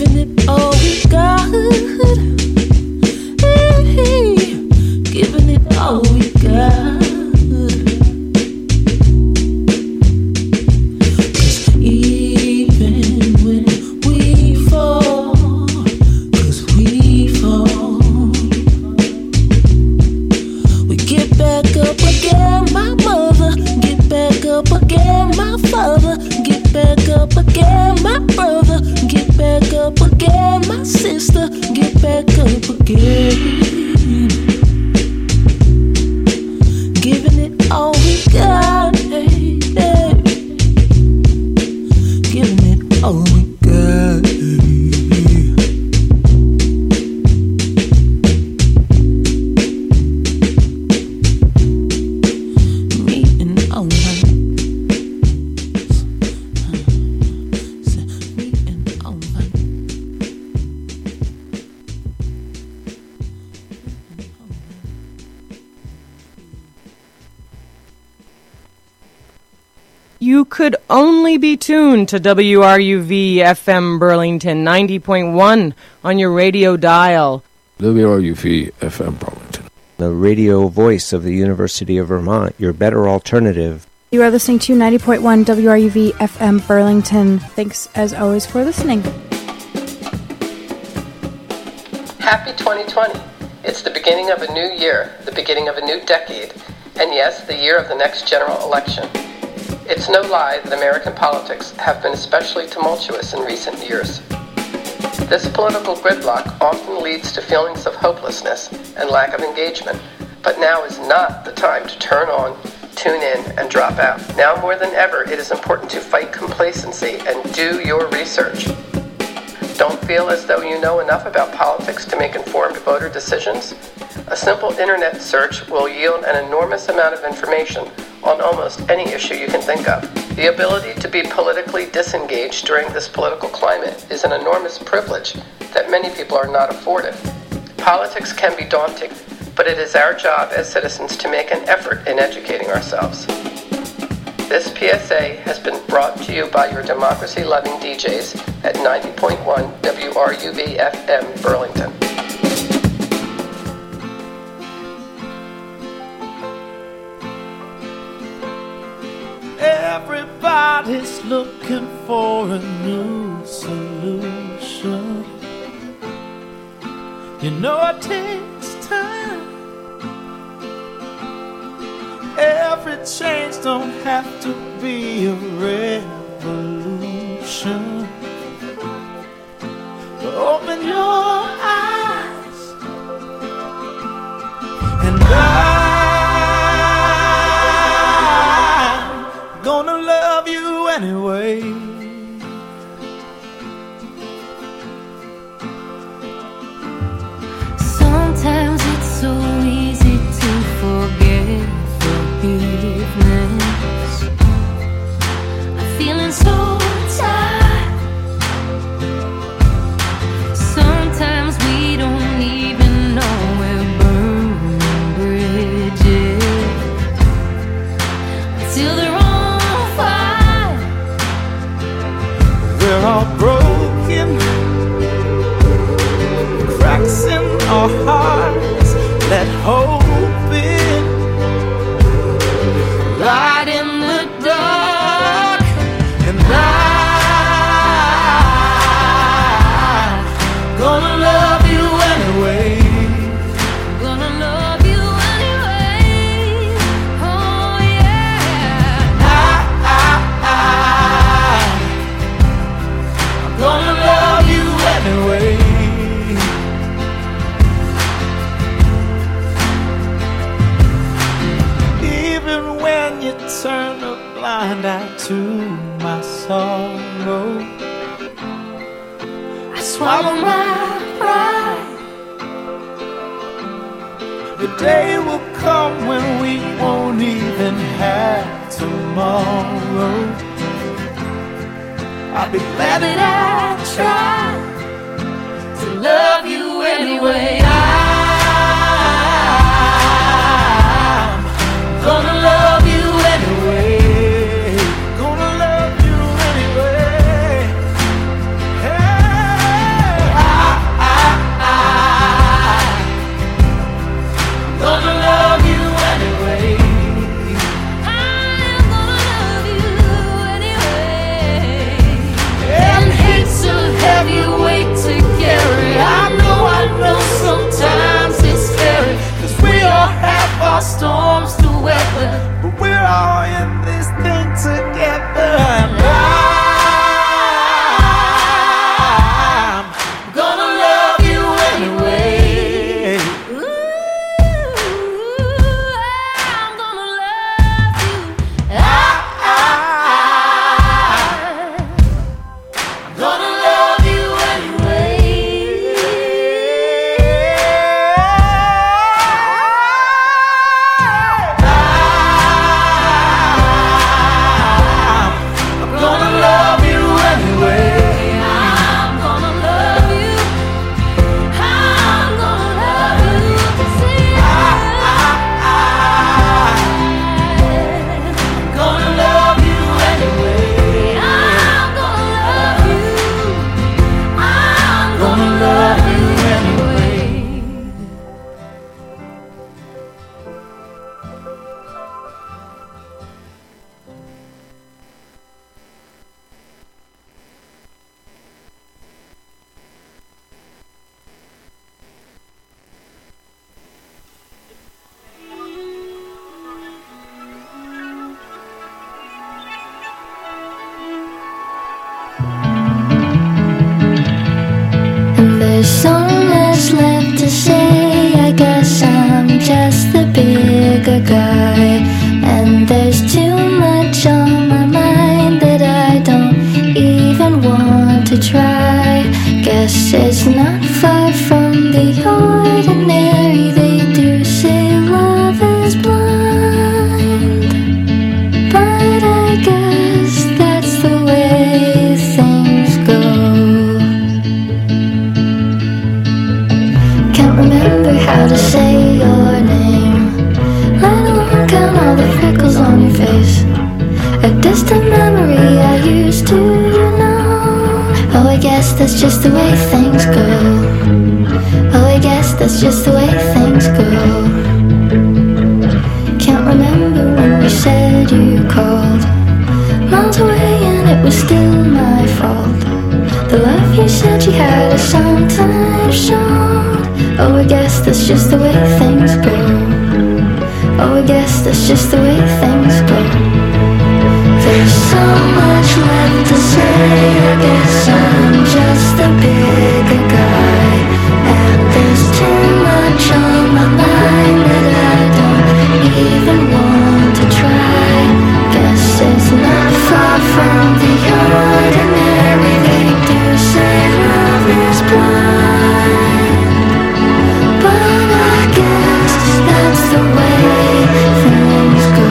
giving it all we got. Hey, giving it all we got. Again, my brother, get back up again. My sister, get back up again. Giving it all we got, hey, hey. Giving it all we got, meeting all night. You could only be tuned to WRUV FM Burlington 90.1 on your radio dial. WRUV FM Burlington, the radio voice of the University of Vermont, your better alternative. You are listening to 90.1 WRUV FM Burlington. Thanks as always for listening. Happy 2020. It's the beginning of a new year, the beginning of a new decade, and yes, the year of the next general election. It's no lie that American politics have been especially tumultuous in recent years. This political gridlock often leads to feelings of hopelessness and lack of engagement, but now is not the time to turn on, tune in, and drop out. Now more than ever, it is important to fight complacency and do your research. Don't feel as though you know enough about politics to make informed voter decisions? A simple internet search will yield an enormous amount of information on almost any issue you can think of. The ability to be politically disengaged during this political climate is an enormous privilege that many people are not afforded. Politics can be daunting, but it is our job as citizens to make an effort in educating ourselves. This PSA has been brought to you by your democracy-loving DJs at 90.1 WRUV FM Burlington. Everybody's looking for a new solution. You know it takes time. Every change don't have to be a revolution. But open your eyes and I'm gonna love you anyway. Sometimes it's so easy to forget forgiveness. I'm feeling so tired. Sometimes we don't even know we're burning bridges until they're on fire. We're all broken, cracks in our hearts. Let hope in, light in the dark, and I'm gonna love you anyway. Gonna love you anyway. Oh yeah. I'm gonna love you anyway. Even when you turn a blind eye to my sorrow, I swallow my pride. the day will come when we won't even have tomorrow. I'll be glad That I tried to love you anyway. I'm gonna love you anyway. gonna love you anyway. Hey. gonna love you anyway. There's so much left to say. I guess I'm just the bigger guy, and there's too much on my mind that I don't even want to try. Guess it's not far from the ordinary. They do say love is blind, but I guess that's the way things go. Remember how to say your name, let alone count all the freckles on your face. A distant memory I used to know. Oh, I guess that's just the way things go. Oh, I guess that's just the way things go. Can't remember when you said you called, miles away and it was still my fault. The love you said you had is sometimes shown. Oh, I guess that's just the way things go. Oh, I guess that's just the way things go. There's so much left to say. I guess I'm just a bigger guy, and there's too much on my mind that I don't even want to try. Guess it's not far from the ordinary. They do say love is blind, but I guess that's the way things go.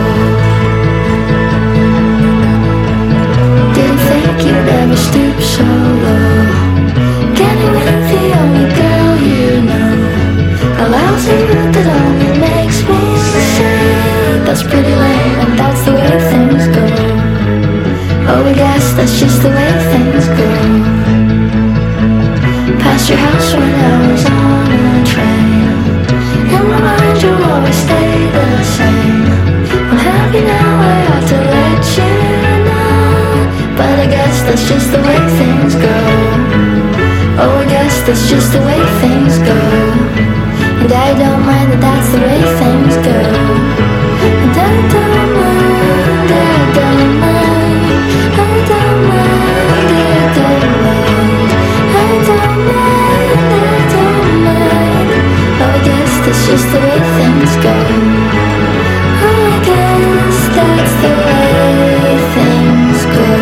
Didn't think you'd ever stoop so low, getting with the only girl you know. A lousy look that only makes me say that's pretty lame, and that's the way things go. Oh, I guess that's just the way things go. Past your house when I was on a train, in my mind you'll always stay the same. I'm happy now, I ought to let you know, but I guess that's just the way things go. Oh, I guess that's just the way things go. And I don't mind that that's the way things go. And I don't mind, I don't mind, I don't mind, I don't mind, I don't mind, I don't mind. Oh, I guess that's just the way things go. Oh, I guess that's the way things go.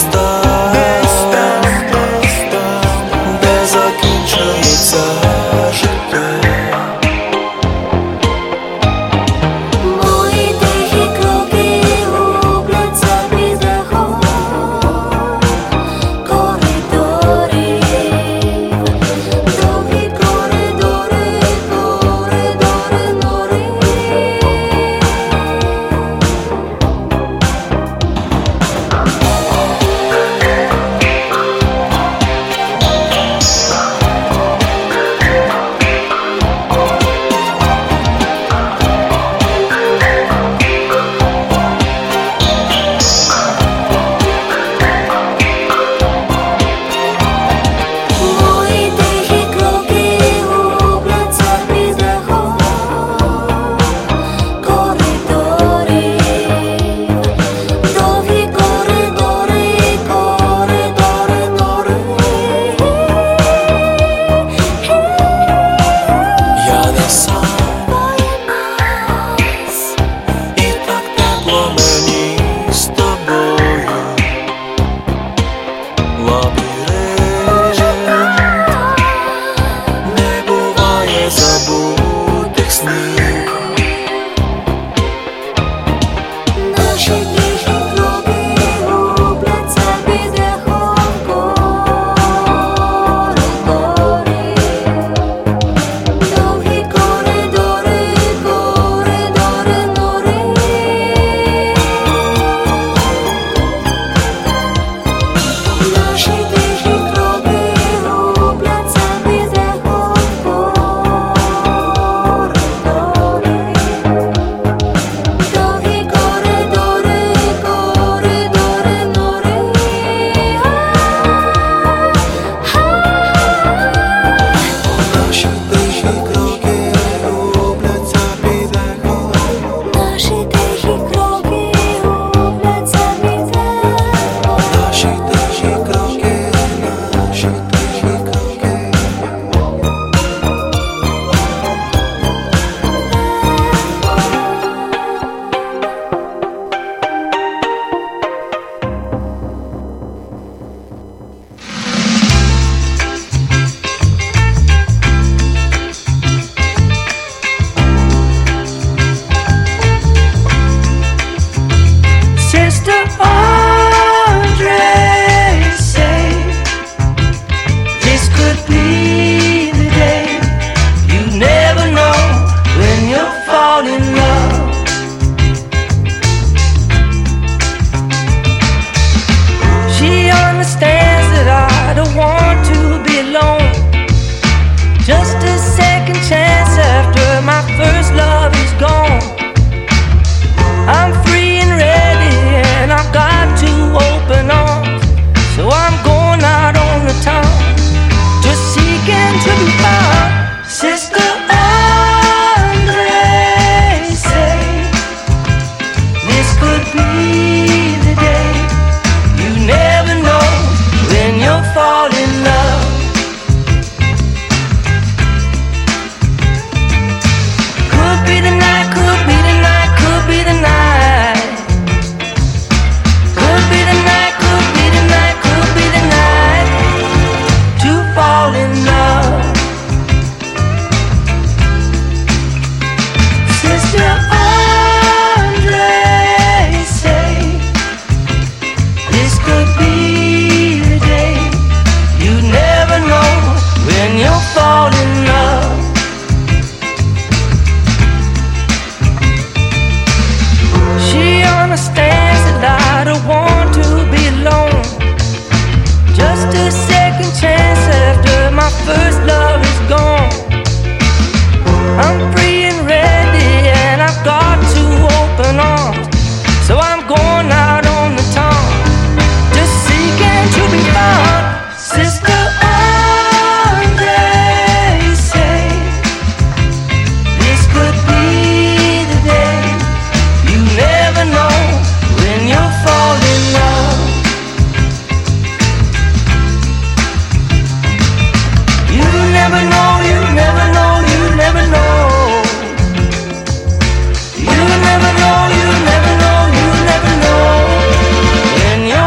stop.